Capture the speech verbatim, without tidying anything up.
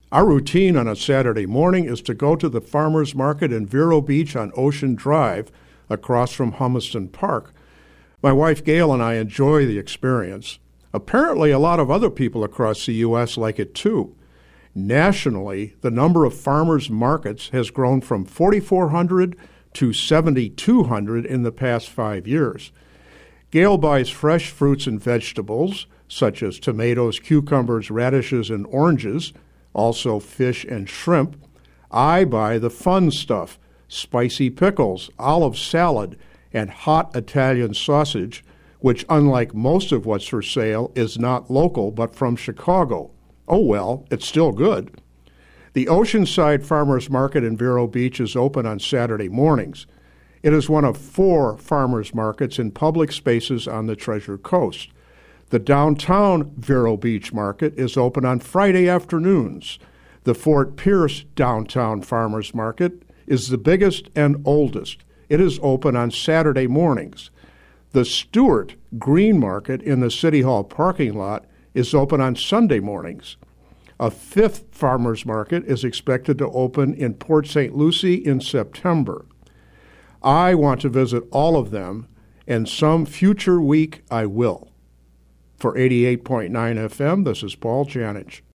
Our routine on a Saturday morning is to go to the farmers market in Vero Beach on Ocean Drive, across from Humiston Park. My wife Gail and I enjoy the experience. Apparently, a lot of other people across the U S like it too. Nationally, the number of farmers markets has grown from forty-four hundred to seventy-two hundred in the past five years. Gail buys fresh fruits and vegetables, such as tomatoes, cucumbers, radishes, and oranges, also fish and shrimp. I buy the fun stuff, spicy pickles, olive salad, and hot Italian sausage, which, unlike most of what's for sale, is not local but from Chicago. Oh well, it's still good. The Oceanside Farmers Market in Vero Beach is open on Saturday mornings. It is one of four farmers markets in public spaces on the Treasure Coast. The downtown Vero Beach Market is open on Friday afternoons. The Fort Pierce Downtown Farmers Market is the biggest and oldest. It is open on Saturday mornings. The Stewart Green Market in the City Hall parking lot is open on Sunday mornings. A fifth farmers market is expected to open in Port Saint Lucie in September. I want to visit all of them, and some future week I will. For eighty-eight point nine F M, this is Paul Janich.